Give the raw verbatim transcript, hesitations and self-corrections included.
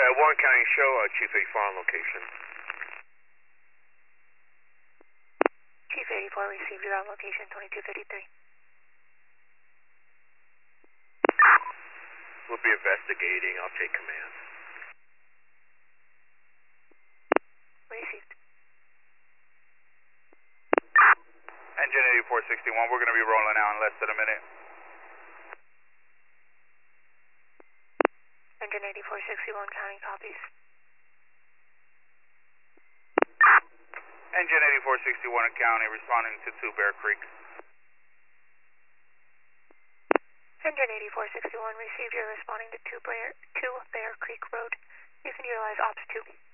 Warren County, show uh, Chief eighty-four on location. Chief eighty-four received your on location twenty-two fifty-three. We'll be investigating. I'll take command. Received. Engine eighty-four sixty-one, we're going to be rolling out in less than a minute. Engine eighty-four sixty-one, counting copies. Engine eighty-four sixty-one in county, responding to two Bear Creek. Engine eighty-four sixty-one, received your responding to two Bear, two Bear Creek Road. You can utilize Ops two.